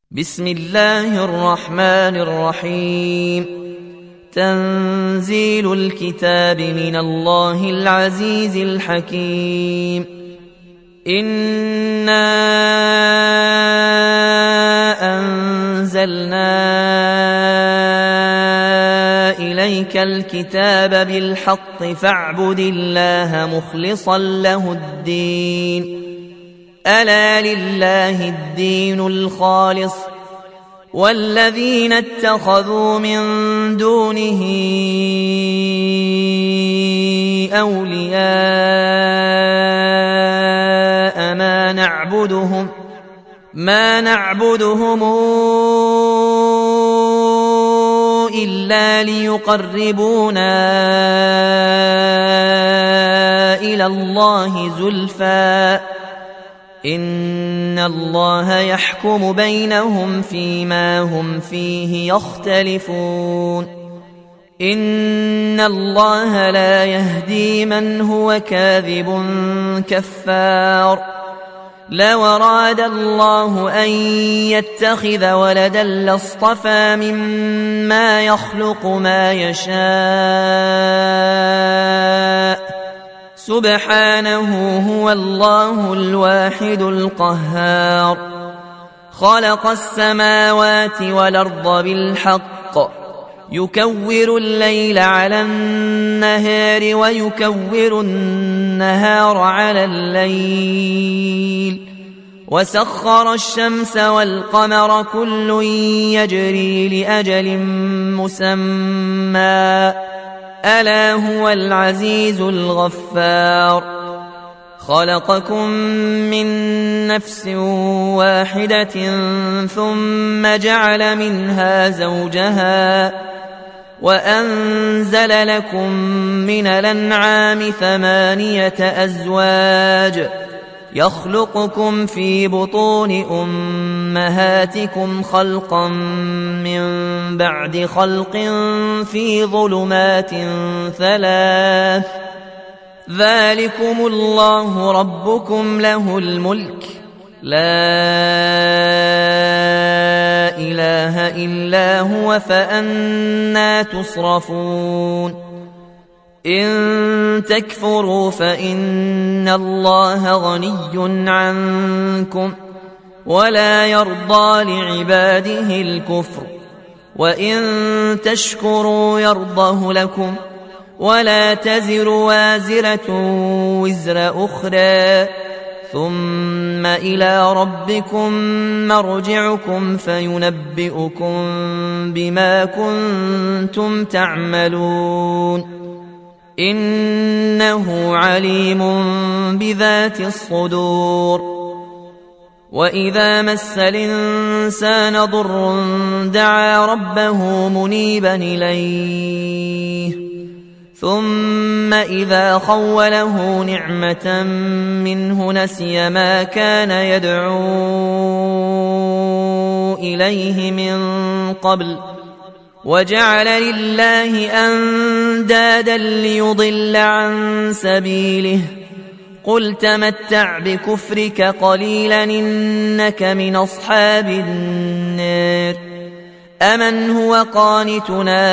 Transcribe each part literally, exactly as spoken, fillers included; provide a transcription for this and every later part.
بسم الله الرحمن الرحيم. تنزيل الكتاب من الله العزيز الحكيم. إنا أنزلنا إليك الكتاب بالحق فاعبد الله مخلصا له الدين. ألا لله الدين الخالص والذين اتخذوا من دونه أولياء ما نعبدهم ما نعبدهم إلا ليقربونا إلى الله زلفى إن الله يحكم بينهم فيما هم فيه يختلفون. إن الله لا يهدي من هو كاذب كفار. لو أراد الله أن يتخذ ولدا لاصطفى مما يخلق ما يشاء سبحانه هو الله الواحد القهار. خلق السماوات والأرض بالحق يكور الليل على النهار ويكور النهار على الليل وسخر الشمس والقمر كل يجري لأجل مسمى ألا هو العزيز الغفار. خلقكم من نفس واحدة ثم جعل منها زوجها وأنزل لكم من الأنعام ثمانية أزواج يخلقكم في بطون أمهاتكم خلقا من بعد خلق في ظلمات ثلاث ذلكم الله ربكم له الملك لا إله إلا هو فأنى تصرفون. إن تكفروا فإن الله غني عنكم ولا يرضى لعباده الكفر وإن تشكروا يرضه لكم ولا تزر وازرة وزر أخرى ثم إلى ربكم مرجعكم فينبئكم بما كنتم تعملون. إنه عليم بذات الصدور. وإذا مس الإنسان ضر دعا ربه منيبا إليه ثم إذا خوله نعمة منه نسي ما كان يدعو إليه من قبل وجعل لله أندادا ليضل عن سبيله. قل تمتع بكفرك قليلا إنك من أصحاب النار. أمن هو قانتنا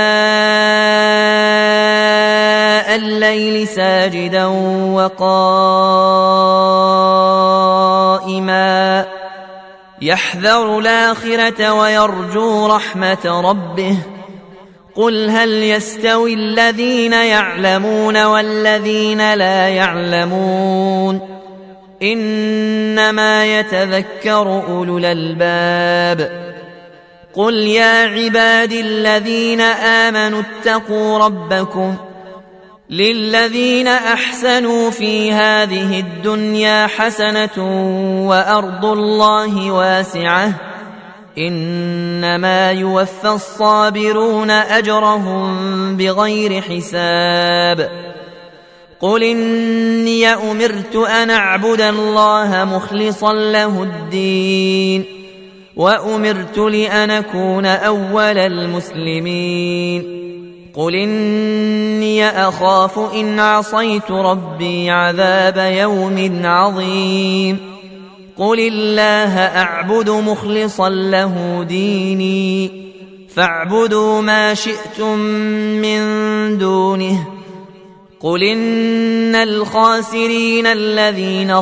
ناء الليل ساجدا وقائما يحذر الآخرة ويرجو رحمة ربه. قل هل يستوي الذين يعلمون والذين لا يعلمون إنما يتذكر أولو الألباب. قل يا عبادي الذين آمنوا اتقوا ربكم للذين أحسنوا في هذه الدنيا حسنة وأرض الله واسعة إنما يوفى الصابرون أجرهم بغير حساب. قل إني أمرت أن أعبد الله مخلصا له الدين وأمرت لأن أكون أول المسلمين. قل إني أخاف إن عصيت ربي عذاب يوم عظيم. قل الله أعبد مخلصا له ديني فاعبدوا ما شئتم من دونه قل إن الخاسرين الذين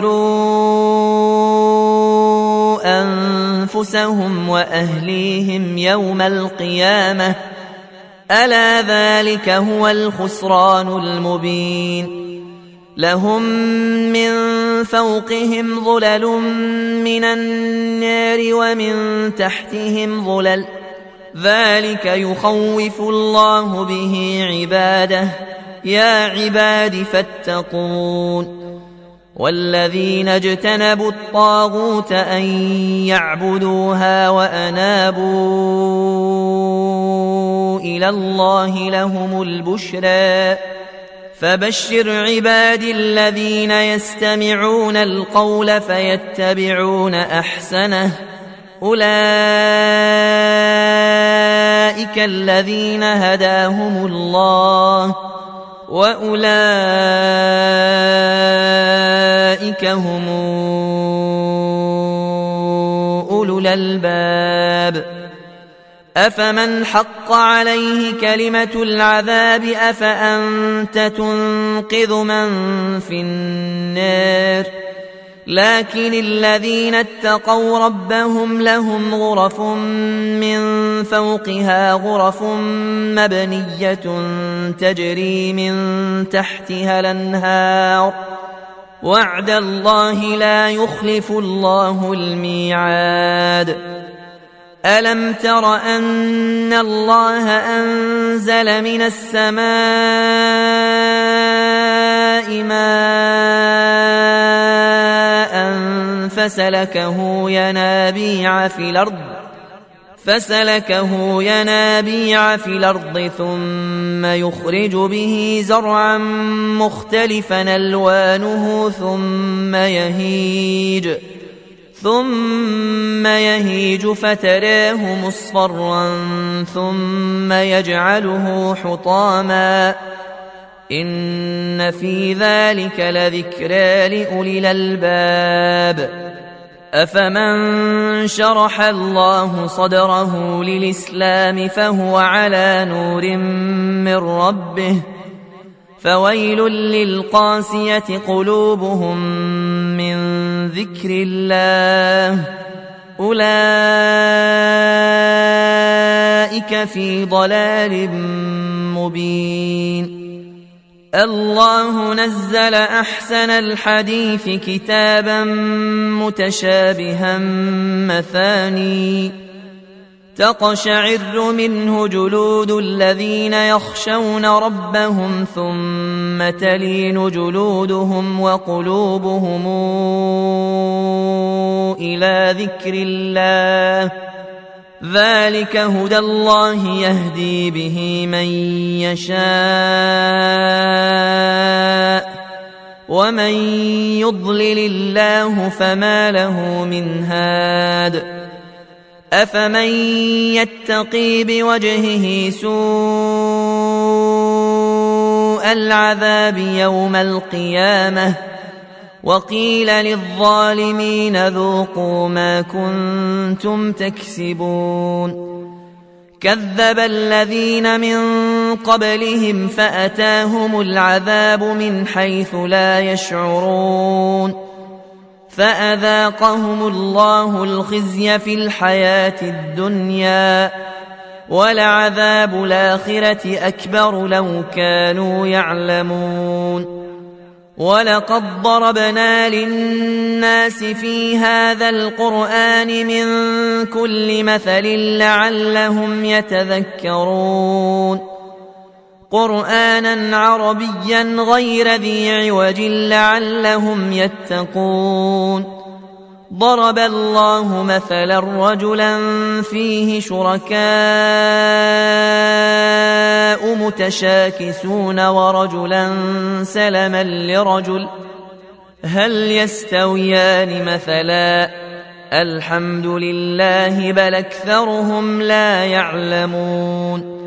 خسروا أنفسهم وأهليهم يوم القيامة ألا ذلك هو الخسران المبين لهم من فوقهم ظلل من النار ومن تحتهم ظلل ذلك يخوف الله به عباده يا عباد فاتقون والذين اجتنبوا الطاغوت أن يعبدوها وأنابوا إلى الله لهم البشرى فبشر عبادي الذين يستمعون القول فيتبعون أحسنه أولئك الذين هداهم الله وأولئك هم أولو الألباب أفمن حق عليه كلمة العذاب أفأنت تنقذ من في النار لكن الذين اتقوا ربهم لهم غرف من فوقها غرف مبنية تجري من تحتها الأنهار وعد الله لا يخلف الله الميعاد ألم تر أن الله أنزل من السماء ماء فسلكه ينابيع في الأرض فسلكه ينابيع في الأرض ثم يخرج به زرعا مختلفا ألوانه ثم يهيج ثم يهيج فتراه مصفرا ثم يجعله حطاما إن في ذلك لذكرى لأولي الألباب أفمن شرح الله صدره للإسلام فهو على نور من ربه فويل للقاسية قلوبهم من ذكر الله أولئك في ضلال مبين الله نزل أحسن الحديث كتابا متشابها مثاني تقشعر منه جلود الذين يخشون ربهم ثم تلين جلودهم وقلوبهم إلى ذكر الله ذلك هدى الله يهدي به من يشاء ومن يضلل الله فما له من هاد أفمن يتقي بوجهه سوء العذاب يوم القيامة وقيل للظالمين ذوقوا ما كنتم تكسبون كذب الذين من قبلهم فأتاهم العذاب من حيث لا يشعرون فأذاقهم الله الخزي في الحياة الدنيا ولعذاب الآخرة أكبر لو كانوا يعلمون ولقد ضربنا للناس في هذا القرآن من كل مثل لعلهم يتذكرون قرآنا عربيا غير ذي عوج لعلهم يتقون ضرب الله مثلا رجلا فيه شركاء متشاكسون ورجلا سلما لرجل هل يستويان مثلا الحمد لله بل أكثرهم لا يعلمون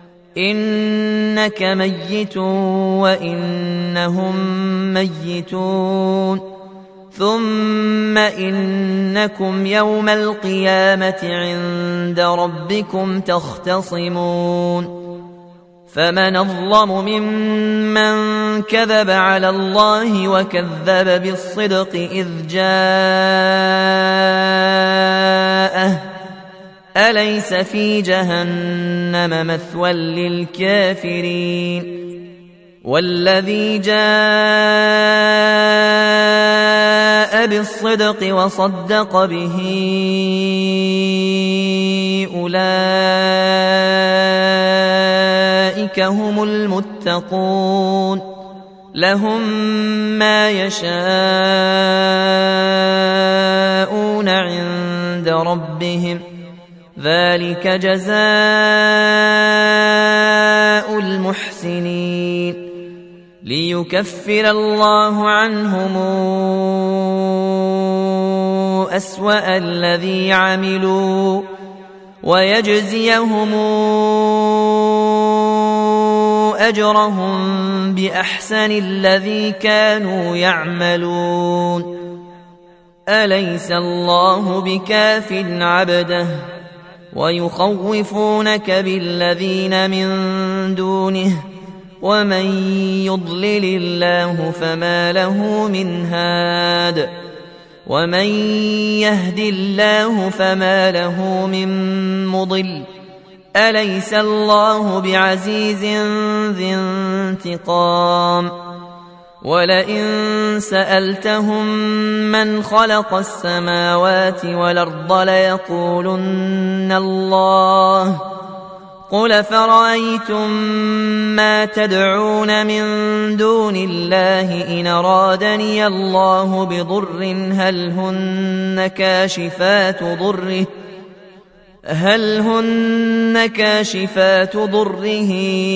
إنك ميت وإنهم ميتون ثم إنكم يوم القيامة عند ربكم تختصمون فمن أظلم ممن كذب على الله وكذب بالصدق إذ جاءه أليس في جهنم مثوى للكافرين والذي جاء بالصدق وصدق به أولئك هم المتقون لهم ما يشاءون عند ربهم ذلك جزاء المحسنين ليكفر الله عنهم أسوأ الذي عملوا ويجزيهم أجرهم بأحسن الذي كانوا يعملون أليس الله بكاف عبده ويخوفونك بالذين من دونه ومن يضلل الله فما له من هاد ومن يهد الله فما له من مضل أليس الله بعزيز ذي انتقام ولئن سألتهم من خلق السماوات والأرض ليقولن الله قل فرأيتم ما تدعون من دون الله إن أرادني الله بضر هل هن كاشفات ضره هل هن كاشفات ضره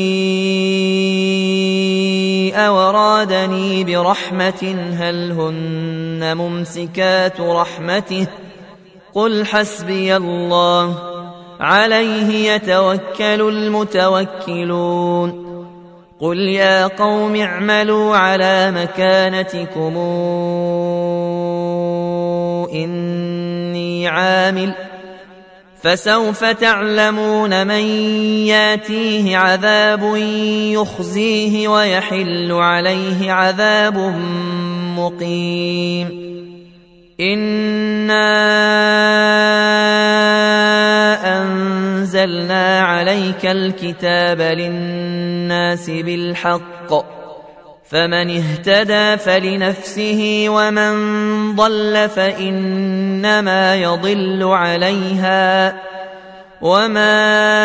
أو أرادني برحمة هل هن ممسكات رحمته قل حسبي الله عليه يتوكل المتوكلون قل يا قوم اعملوا على مكانتكم إني عامل فسوف تعلمون من ياتيه عذاب يخزيه ويحل عليه عذاب مقيم إنا أنزلنا عليك الكتاب للناس بالحق فمن اهتدى فلنفسه ومن ضل فإنما يضل عليها وما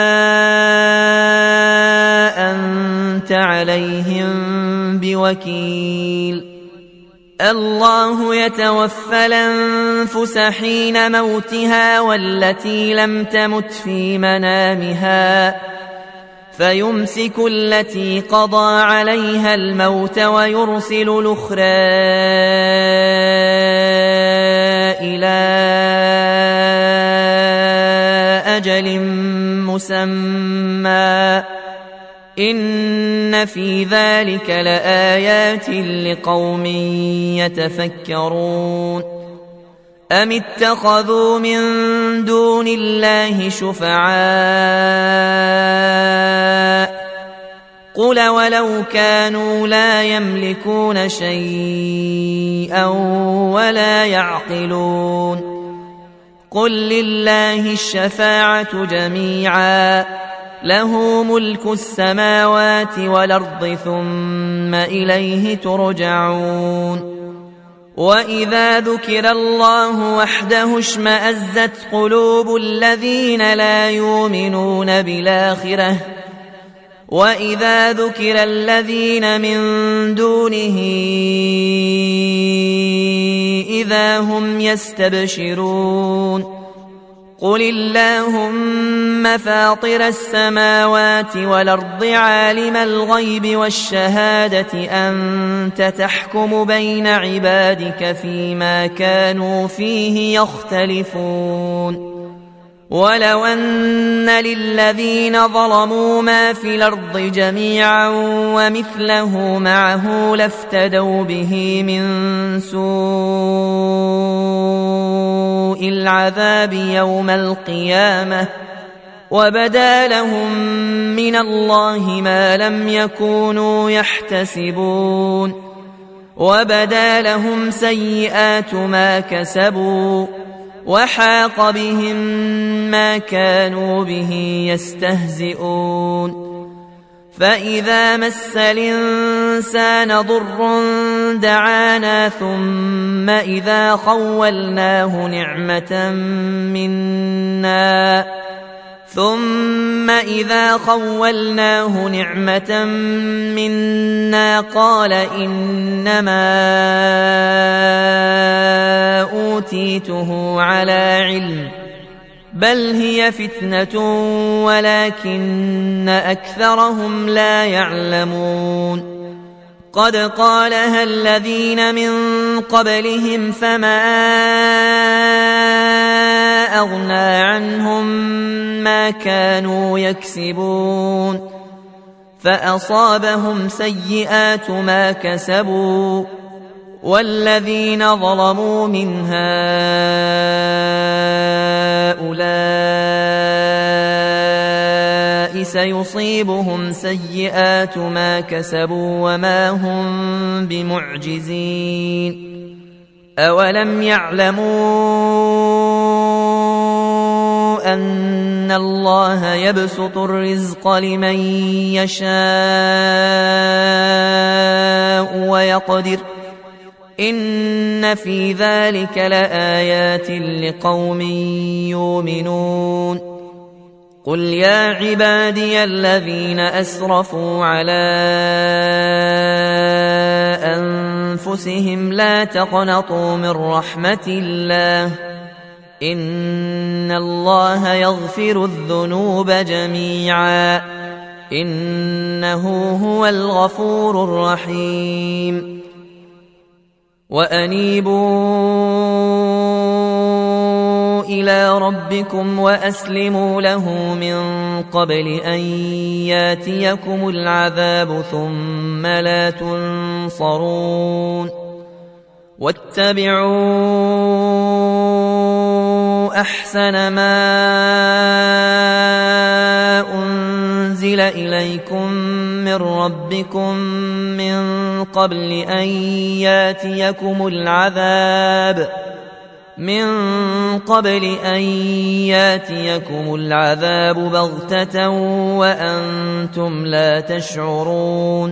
أنت عليهم بوكيل الله يتوفى الأنفس حين موتها والتي لم تمت في منامها فيمسك التي قضى عليها الموت ويرسل الأخرى إلى أجل مسمى إن في ذلك لآيات لقوم يتفكرون أم اتخذوا من دون الله شفعاء قل ولو كانوا لا يملكون شيئا ولا يعقلون قل لله الشفاعة جميعا له ملك السماوات والأرض ثم إليه ترجعون وإذا ذكر الله وحده اشمأزت قلوب الذين لا يؤمنون بالآخرة وإذا ذكر الذين من دونه إذا هم يستبشرون قل اللهم فاطر السماوات والأرض عالم الغيب والشهادة أنت تحكم بين عبادك فيما كانوا فيه يختلفون ولو أن للذين ظلموا ما في الأرض جميعا ومثله معه لافتدوا به من سوء العذاب يوم القيامة وبدا لهم من الله ما لم يكونوا يحتسبون وبدا لهم سيئات ما كسبوا وحاق بهم ما كانوا به يستهزئون فإذا مس الإنسان ضر دعانا ثم إذا خولناه نعمة منا ثم إذا خولناه نعمة منا قال إنما أوتيته على علم بل هي فتنة ولكن أكثرهم لا يعلمون قد قالها الذين من قبلهم فما أغنى عنهم ما كانوا يكسبون فأصابهم سيئات ما كسبوا والذين ظلموا من هؤلاء سيصيبهم سيئات ما كسبوا وما هم بمعجزين أولم يعلموا أن الله يبسط الرزق لمن يشاء ويقدر إن في ذلك لآيات لقوم يؤمنون قل يا عبادي الذين أسرفوا على أنفسهم لا تقنطوا من رحمة الله إن الله يغفر الذنوب جميعا إنه هو الغفور الرحيم وأنيبوا إلى ربكم وأسلموا له من قبل أن ياتيكم العذاب ثم لا تنصرون واتبعوا أحسن ما أنزل إليكم من ربكم من قبل أن ياتيكم العذاب من قبل أن ياتيكم العذاب بغتة وأنتم لا تشعرون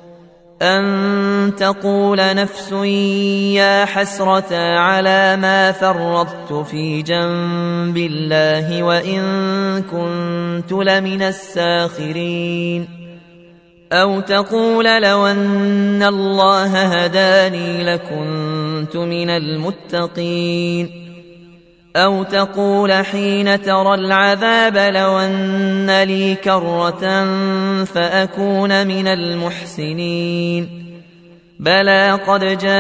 أن تقول نفس يا حسرة على ما فرطت في جنب الله وإن كنت لمن الساخرين أو تقول لو أن الله هداني لكنت من المتقين أو تقول حين ترى العذاب لو أن لي كرة فأكون من المحسنين بلى قد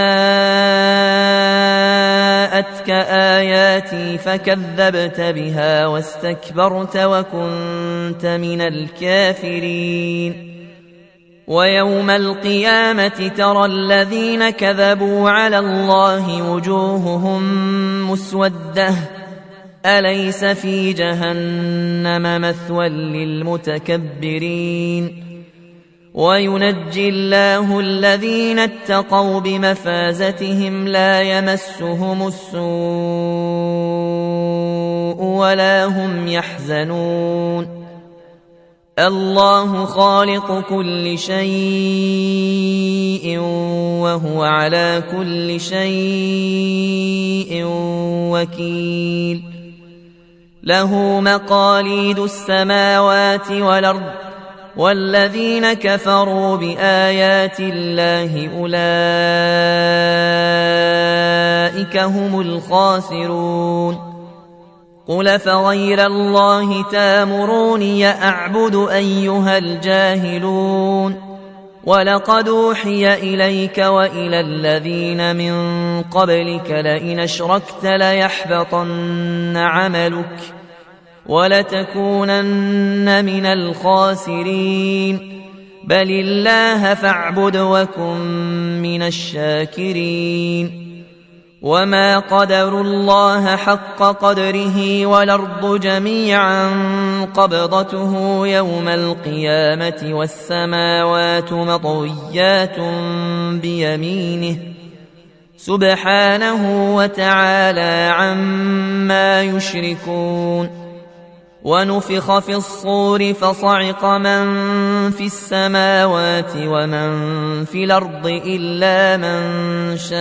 جاءتك آياتي فكذبت بها واستكبرت وكنت من الكافرين ويوم القيامة ترى الذين كذبوا على الله وجوههم مسودة أليس في جهنم مثوى للمتكبرين وينجي الله الذين اتقوا بمفازتهم لا يمسهم السوء ولا هم يحزنون الله خالق كل شيء وهو على كل شيء وكيل له مقاليد السماوات والأرض والذين كفروا بآيات الله أولئك هم الخاسرون قل فغير الله تامروني أعبد أيها الجاهلون ولقد أوحي إليك وإلى الذين من قبلك لئن أشركت ليحبطن عملك ولتكونن من الخاسرين بل الله فاعبد وكن من الشاكرين وما قدروا الله حق قدره والأرض جميعا قبضته يوم القيامة والسماوات مطويات بيمينه سبحانه وتعالى عما يشركون ونفخ في الصور فصعق من في السماوات ومن في الأرض إلا من شاء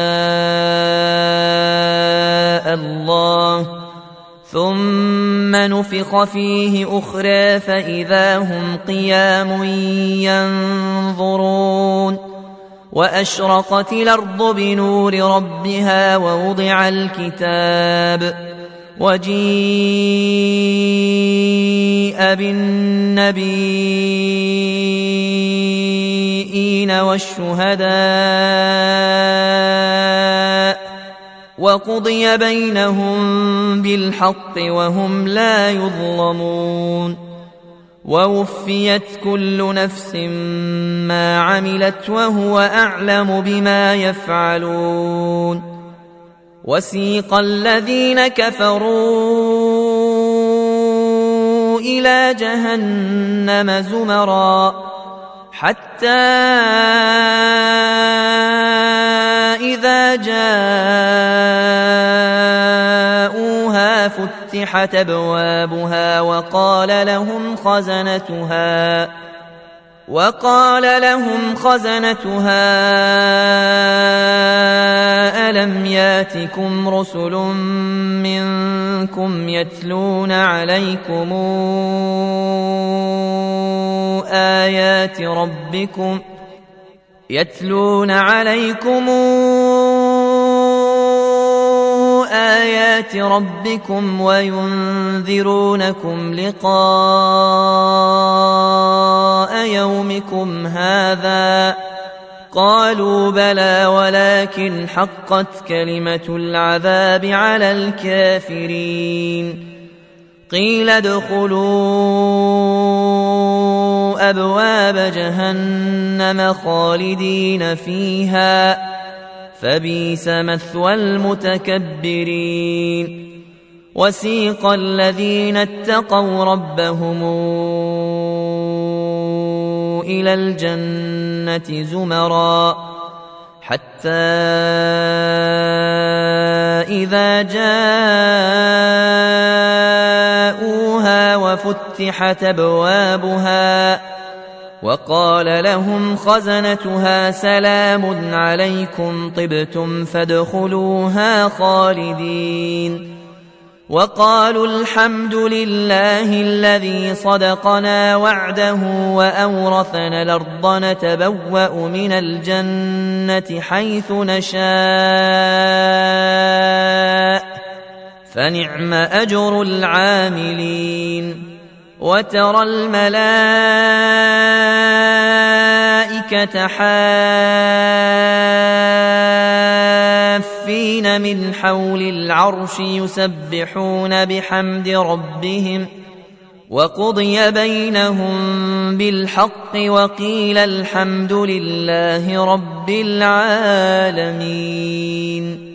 الله ثم نفخ فيه أخرى فإذا هم قيام ينظرون وأشرقت الأرض بنور ربها ووضع الكتاب وجيء بالنبيين والشهداء وقضي بينهم بالحق وهم لا يظلمون ووفيت كل نفس ما عملت وهو أعلم بما يفعلون وسيق الذين كفروا إلى جهنم زمرا حتى إذا جاءوها فتحت أبوابها وقال لهم خزنتها وقال لهم خزنتها ألم ياتكم رسل منكم يتلون عليكم آيات ربكم يتلون عليكم آيات ربكم وينذرونكم لقاء يومكم هذا قالوا بلى ولكن حقت كلمة العذاب على الكافرين قيل ادخلوا أبواب جهنم خالدين فيها فبئس مثوى المتكبرين وسيق الذين اتقوا ربهم إلى الجنة زمرا حتى إذا جاءوها وفتحت أبوابها وقال لهم خزنتها سلام عليكم طبتم فادخلوها خالدين وقالوا الحمد لله الذي صدقنا وعده وأورثنا الأرض نتبوأ من الجنة حيث نشاء فنعم أجر العاملين وترى الملائكة حافين من حول العرش يسبحون بحمد ربهم وقضي بينهم بالحق وقيل الحمد لله رب العالمين.